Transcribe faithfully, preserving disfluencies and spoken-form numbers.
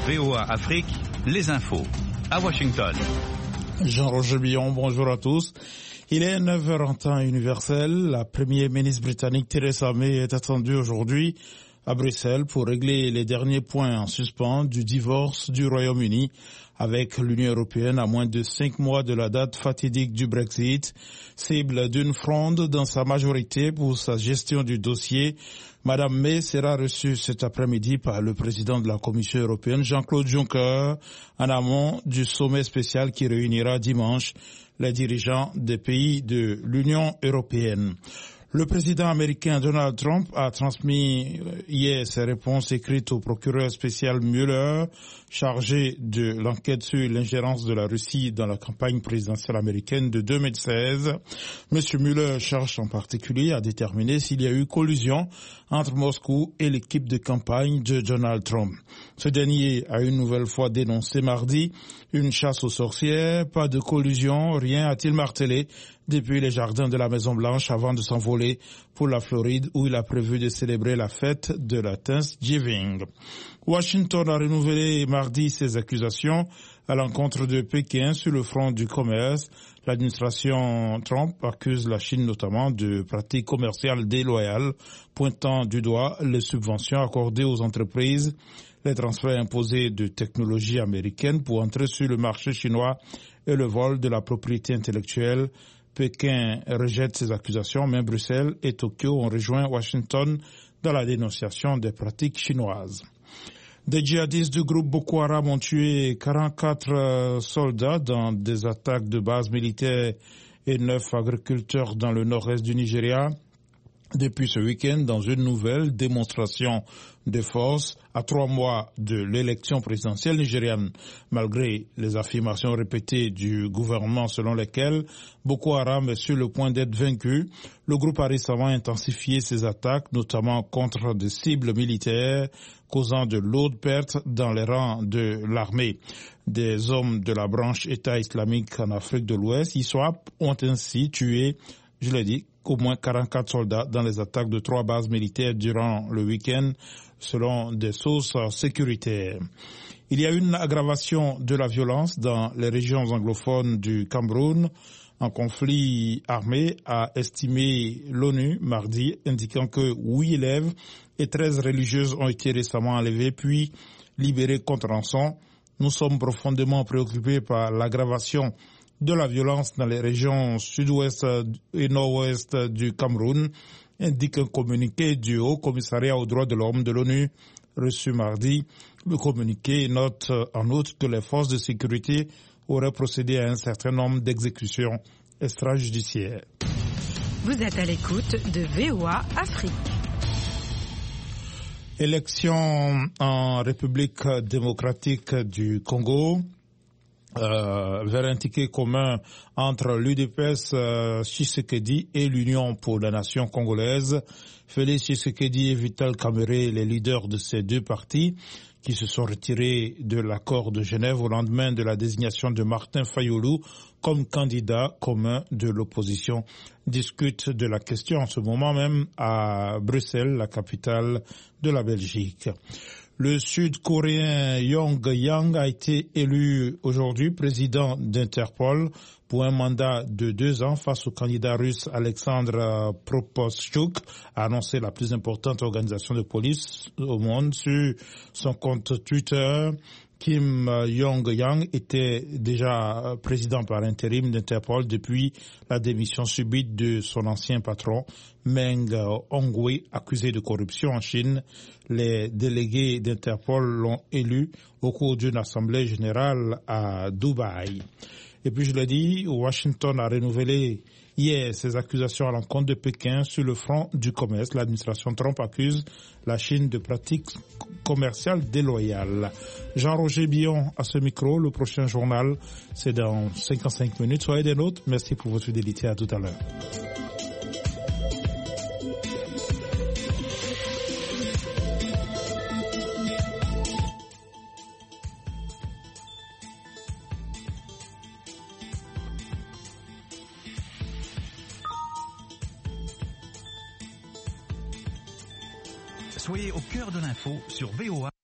V O A Afrique, les infos. À Washington. Jean-Roger Billon, bonjour à tous. Il est neuf heures en temps universel. La première ministre britannique Theresa May est attendue aujourd'hui à Bruxelles pour régler les derniers points en suspens du divorce du Royaume-Uni avec l'Union européenne à moins de cinq mois de la date fatidique du Brexit. Cible d'une fronde dans sa majorité pour sa gestion du dossier, Madame May sera reçue cet après-midi par le président de la Commission européenne, Jean-Claude Juncker, en amont du sommet spécial qui réunira dimanche les dirigeants des pays de l'Union européenne. Le président américain Donald Trump a transmis hier ses réponses écrites au procureur spécial Mueller, chargé de l'enquête sur l'ingérence de la Russie dans la campagne présidentielle américaine de deux mille seize. Monsieur Mueller cherche en particulier à déterminer s'il y a eu collusion entre Moscou et l'équipe de campagne de Donald Trump. Ce dernier a une nouvelle fois dénoncé mardi une chasse aux sorcières, pas de collusion, rien, a-t-il martelé depuis les jardins de la Maison-Blanche avant de s'envoler pour la Floride où il a prévu de célébrer la fête de la Thanksgiving. Washington a renouvelé mardi ses accusations à l'encontre de Pékin sur le front du commerce. L'administration Trump accuse la Chine notamment de pratiques commerciales déloyales, pointant du doigt les subventions accordées aux entreprises, les transferts imposés de technologies américaines pour entrer sur le marché chinois et le vol de la propriété intellectuelle. Pékin rejette ces accusations, mais Bruxelles et Tokyo ont rejoint Washington dans la dénonciation des pratiques chinoises. Des djihadistes du groupe Boko Haram ont tué quarante-quatre soldats dans des attaques de bases militaires et neuf agriculteurs dans le nord-est du Nigeria. Depuis ce week-end, dans une nouvelle démonstration de force à trois mois de l'élection présidentielle nigériane, malgré les affirmations répétées du gouvernement selon lesquelles Boko Haram est sur le point d'être vaincu, le groupe a récemment intensifié ses attaques, notamment contre des cibles militaires, causant de lourdes pertes dans les rangs de l'armée. Des hommes de la branche État islamique en Afrique de l'Ouest, I S W A P, ont ainsi tué, je l'ai dit, au moins quarante-quatre soldats dans les attaques de trois bases militaires durant le week-end, selon des sources sécuritaires. Il y a une aggravation de la violence dans les régions anglophones du Cameroun. Un conflit armé a estimé l'ONU mardi, indiquant que huit élèves et treize religieuses ont été récemment enlevés puis libérés contre rançon. Nous sommes profondément préoccupés par l'aggravation de la violence dans les régions sud-ouest et nord-ouest du Cameroun, indique un communiqué du Haut Commissariat aux droits de l'homme de l'ONU reçu mardi. Le communiqué note en outre que les forces de sécurité auraient procédé à un certain nombre d'exécutions extrajudiciaires. Vous êtes à l'écoute de V O A Afrique. Élection en République démocratique du Congo. Euh, vers un ticket commun entre l'U D P S euh, Tshisekedi et l'Union pour la nation congolaise. Félix Tshisekedi et Vital Kamerhe, les leaders de ces deux partis, qui se sont retirés de l'accord de Genève au lendemain de la désignation de Martin Fayulu comme candidat commun de l'opposition, discutent de la question en ce moment même à Bruxelles, la capitale de la Belgique. Le Sud-Coréen Yong Yang a été élu aujourd'hui président d'Interpol pour un mandat de deux ans face au candidat russe Alexandre Proposchuk, a annoncé la plus importante organisation de police au monde sur son compte Twitter. Kim Jong-yang était déjà président par intérim d'Interpol depuis la démission subite de son ancien patron, Meng Hongwei, accusé de corruption en Chine. Les délégués d'Interpol l'ont élu au cours d'une assemblée générale à Dubaï. Et puis je l'ai dit, Washington a renouvelé hier ses accusations à l'encontre de Pékin sur le front du commerce. L'administration Trump accuse la Chine de pratiques commerciales déloyales. Jean-Roger Billon à ce micro. Le prochain journal, c'est dans cinquante-cinq minutes. Soyez des nôtres. Merci pour votre fidélité. À tout à l'heure. Soyez au cœur de l'info sur V O A.